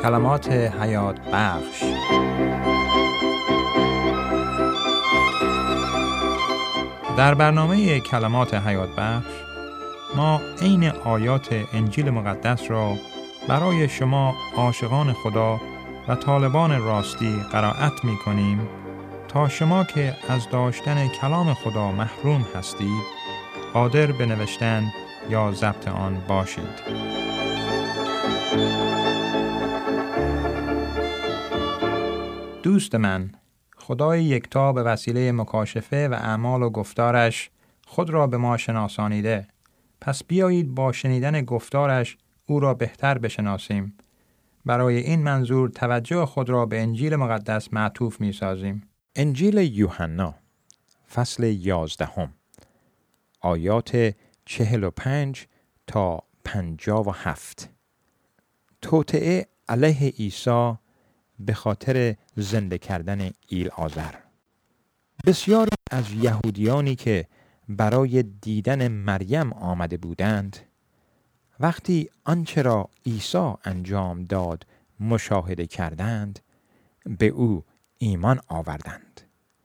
کلمات حیات بخش. در برنامه کلمات حیات بخش ما عین آیات انجیل مقدس را برای شما عاشقان خدا و طالبان راستی قرائت می کنیم تا شما که از داشتن کلام خدا محروم هستید قادر به نوشتن یا ضبط آن باشید. دوست من، خدای یکتا به وسیله مکاشفه و اعمال و گفتارش خود را به ما شناسانیده. پس بیایید با شنیدن گفتارش او را بهتر بشناسیم. برای این منظور توجه خود را به انجیل مقدس معطوف می سازیم. انجیل یوحنا فصل 11 آیات 45 تا 57. توطئه علیه عیسی به خاطر زنده کردن ایلعازر. بسیار از یهودیانی که برای دیدن مریم آمده بودند وقتی آنچه را عیسی انجام داد مشاهده کردند به او ایمان آوردند.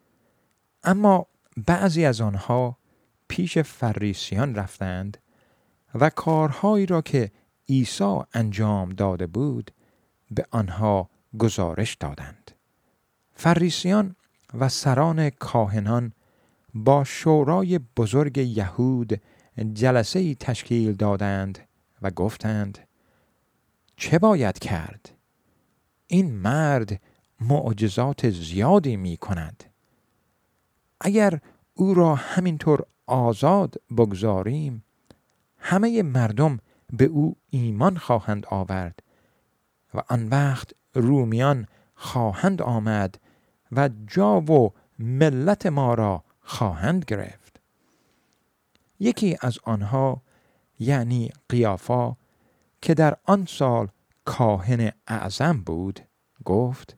اما بعضی از آنها پیش فریسیان رفتند و کارهایی را که عیسی انجام داده بود به آنها گزارش دادند. فریسیان و سران کاهنان با شورای بزرگ یهود جلسه‌ای تشکیل دادند و گفتند چه باید کرد؟ این مرد معجزات زیادی می کند. اگر او را همینطور آزاد بگذاریم همه مردم به او ایمان خواهند آورد و آن وقت رومیان خواهند آمد و جا و ملت ما را خواهند گرفت. یکی از آنها یعنی قیافا که در آن سال کاهن اعظم بود گفت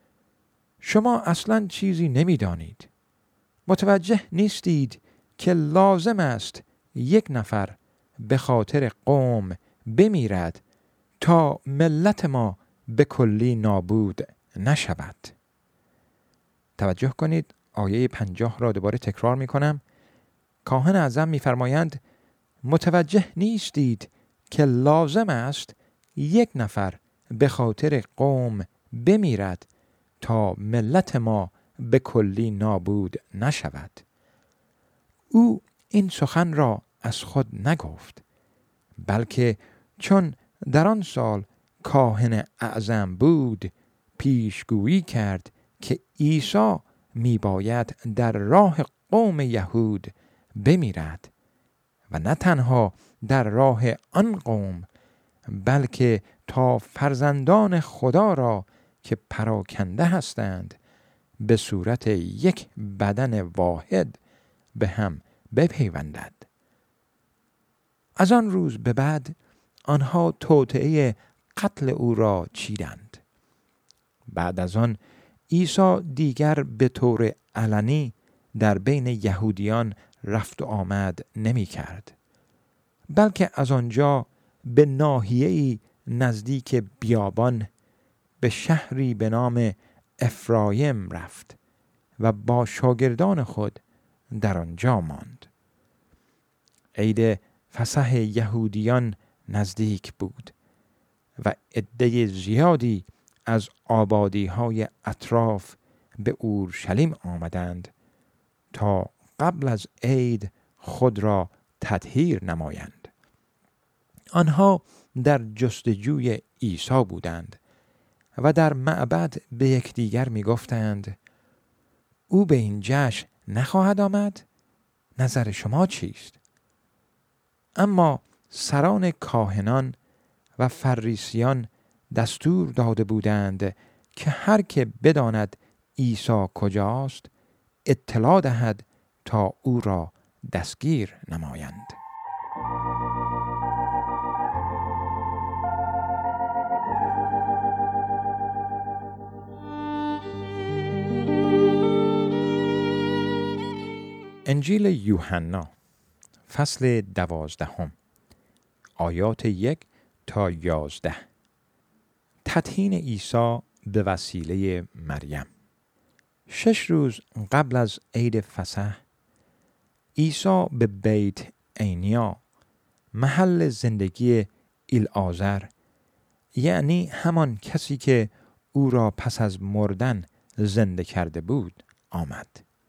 شما اصلاً چیزی نمی‌دانید. متوجه نیستید که لازم است یک نفر به خاطر قوم بمیرد تا ملت ما به کلی نابود نشود. توجه کنید آیه 50 را دوباره تکرار می کنم. کاهن اعظم می فرمایند متوجه نیستید که لازم است یک نفر به خاطر قوم بمیرد تا ملت ما به کلی نابود نشود. او این سخن را از خود نگفت بلکه چون در آن سال کاهن اعظم بود پیشگویی کرد که عیسی می باید در راه قوم یهود بمیرد و نه تنها در راه آن قوم بلکه تا فرزندان خدا را که پراکنده هستند به صورت یک بدن واحد به هم بپیوندد. از آن روز به بعد آنها توطئه قتل او را چیدند. بعد از آن عیسی دیگر به طور علنی در بین یهودیان رفت و آمد نمی کرد بلکه از آنجا به ناحیه‌ای نزدیک بیابان به شهری به نام افرایم رفت و با شاگردان خود در آنجا ماند. عید فسح یهودیان نزدیک بود و عده زیادی از آبادی‌های اطراف به اورشلیم آمدند تا قبل از عید خود را تطهیر نمایند. آنها در جستجوی عیسی بودند و در معبد به یکدیگر می گفتند او به این جشن نخواهد آمد؟ نظر شما چیست؟ اما سران کاهنان و فریسیان دستور داده بودند که هر که بداند عیسی کجاست اطلاع دهد تا او را دستگیر نمایند. انجیل یوحنا فصل 12 آیات 1 تا 11. تطهین عیسی به وسیله مریم. 6 روز قبل از عید فسح، عیسی به بیت عنیا، محل زندگی العازر، یعنی همان کسی که او را پس از مردن زنده کرده بود، آمد.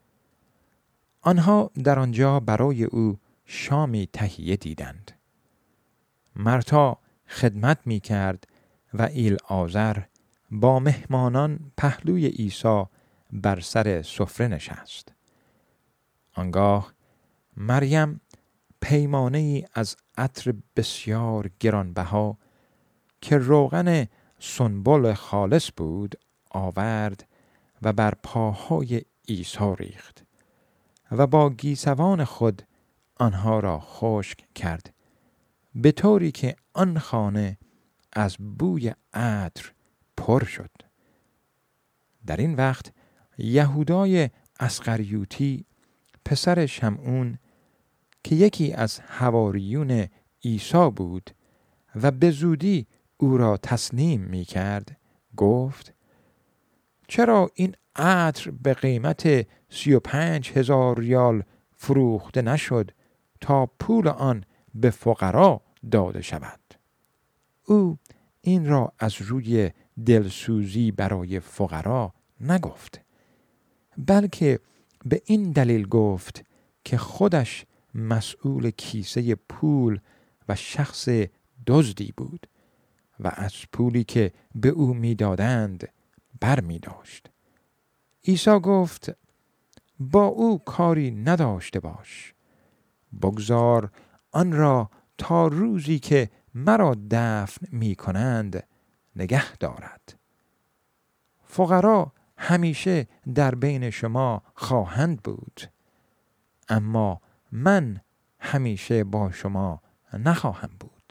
آنها در آنجا برای او شامی تهیه دیدند. مرتا خدمت می کرد و العازر با مهمانان پهلوی عیسی بر سر سفره نشست. آنگاه مریم پیمانه‌ای از عطر بسیار گرانبها که روغن سنبل خالص بود آورد و بر پاهای عیسی ریخت و با گیسوان خود آنها را خشک کرد، به طوری که آن خانه از بوی عطر پر شد. در این وقت یهودای اسخریوطی، پسر شمعون، که یکی از حواریون عیسی بود و به زودی او را تسلیم می کرد، گفت: چرا این عطر به قیمت 35,000 ریال فروخته نشد تا پول آن به فقرا داده شود؟ او این را از روی دلسوزی برای فقرا نگفت، بلکه به این دلیل گفت که خودش مسئول کیسه پول و شخص دزدی بود و از پولی که به او میدادند بر می داشت. عیسی گفت: با او کاری نداشته باش، بگذار آن را تا روزی که مرا دفن می کنند نگه دارد. فقرا همیشه در بین شما خواهند بود، اما من همیشه با شما نخواهم بود.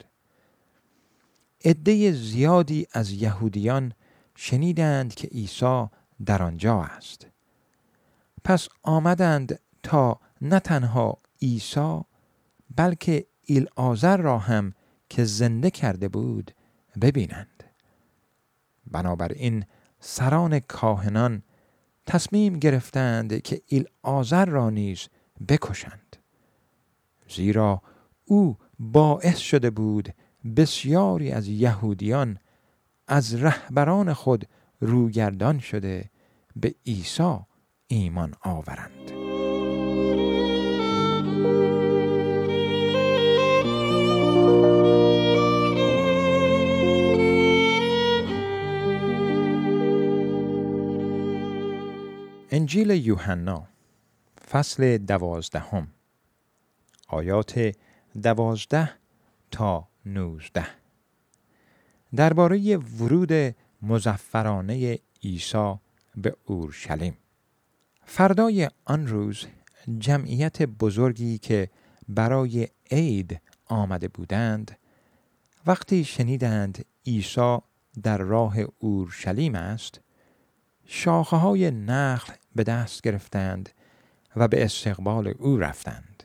عده زیادی از یهودیان شنیدند که عیسی در آنجا است. پس آمدند تا نه تنها عیسی بلکه العازر را هم که زنده کرده بود ببینند. بنابراین سران کاهنان تصمیم گرفتند که العازر را نیز بکشند، زیرا او باعث شده بود بسیاری از یهودیان از رهبران خود روگردان شده به عیسی ایمان آورند. انجیل یوحنا فصل 12 آیات 12 تا 19 درباره ورود مظفرانه عیسی به اورشلیم. فردای آن روز جمعیت بزرگی که برای عید آمده بودند، وقتی شنیدند عیسی در راه اورشلیم است، شاخه‌های نخل به دست گرفتند و به استقبال او رفتند.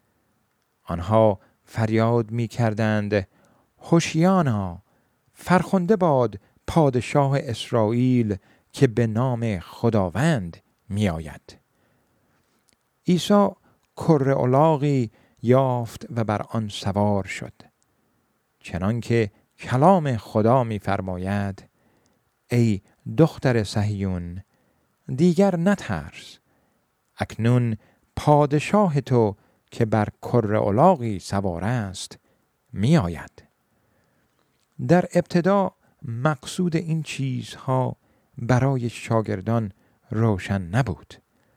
آنها فریاد می کردند: هوشیانا، فرخنده باد پادشاه اسرائیل که به نام خداوند می آید. عیسی کره الاغی یافت و بر آن سوار شد، چنانکه کلام خدا می فرماید: ای دختر صهیون، دیگر نترس، اکنون پادشاه تو که بر کره الاغی سوار است می آید. در ابتدا مقصود این چیزها برای شاگردان روشن نبود،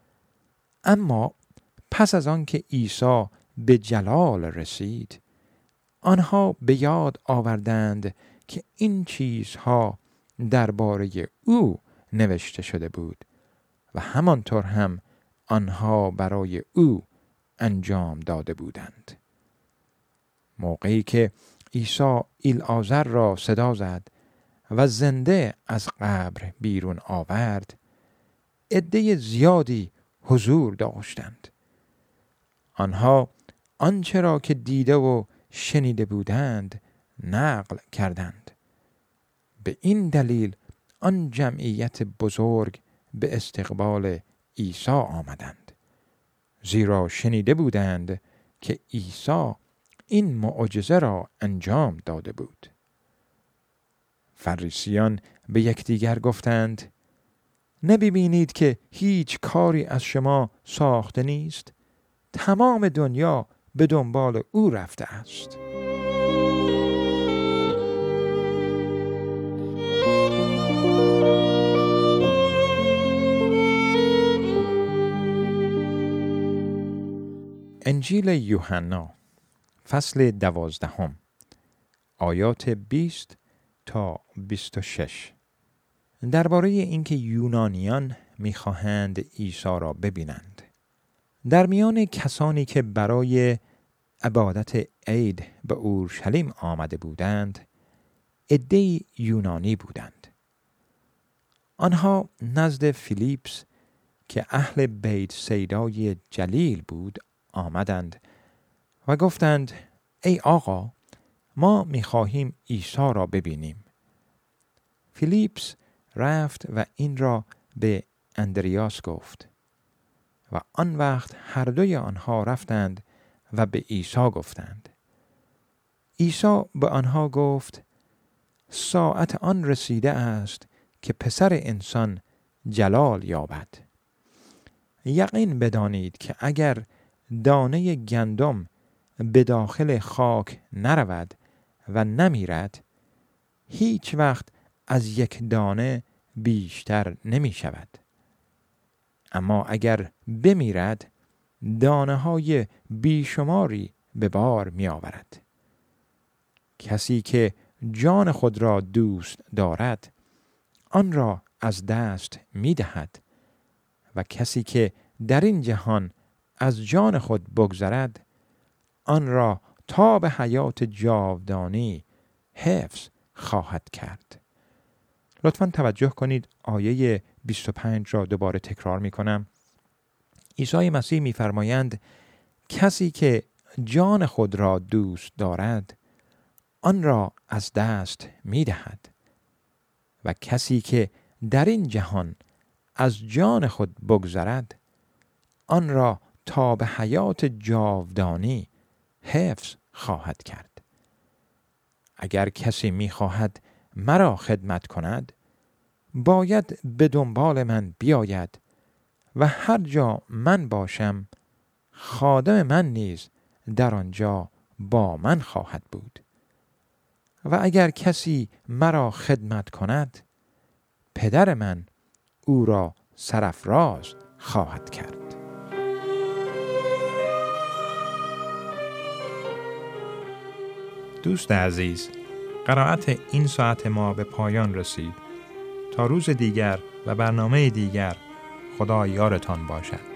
اما پس از آن که عیسی به جلال رسید، آنها به یاد آوردند که این چیزها درباره او نوشته شده بود و همانطور هم آنها برای او انجام داده بودند. موقعی که عیسی العازر را صدا زد و زنده از قبر بیرون آورد، عده زیادی حضور داشتند. آنها آنچه را که دیده و شنیده بودند نقل کردند. به این دلیل آن جمعیت بزرگ به استقبال عیسی آمدند، زیرا شنیده بودند که عیسی این معجزه را انجام داده بود. فریسیان به یکدیگر گفتند: نمی‌بینید که هیچ کاری از شما ساخته نیست؟ تمام دنیا به دنبال او رفته است. انجیل یوحنا فصل 12 آیات 20 تا 26 درباره اینکه یونانیان می‌خواهند عیسی را ببینند. در میان کسانی که برای عبادت عید به اورشلیم آمده بودند، عده‌ای یونانی بودند. آنها نزد فیلیپس که اهل بیت سیدای جلیل بود آمدند و گفتند: ای آقا، ما می‌خواهیم عیسی را ببینیم. فیلیپس رفت و این را به اندریاس گفت و آن وقت هر دوی آنها رفتند و به عیسی گفتند. عیسی به آنها گفت: ساعت آن رسیده است که پسر انسان جلال یابد. یقین بدانید که اگر دانه گندم به داخل خاک نرود و نمیرد، هیچ وقت از یک دانه بیشتر نمی شود. اما اگر بمیرد، دانه های بیشماری به بار می آورد. کسی که جان خود را دوست دارد، آن را از دست می دهد و کسی که در این جهان از جان خود بگذرد، آن را تا به حیات جاودانی حفظ خواهد کرد. لطفاً توجه کنید، آیه 25 را دوباره تکرار می کنم. عیسی مسیح می فرمایند کسی که جان خود را دوست دارد، آن را از دست می دهد و کسی که در این جهان از جان خود بگذرد، آن را تا به حیات جاودانی حفظ خواهد کرد. اگر کسی می خواهد مرا خدمت کند، باید به دنبال من بیاید و هر جا من باشم، خادم من نیز در آنجا با من خواهد بود. و اگر کسی مرا خدمت کند، پدر من او را سرافراز خواهد کرد. دوست عزیز، قرائت این ساعت ما به پایان رسید. تا روز دیگر و برنامه دیگر، خدا یارتان باشد.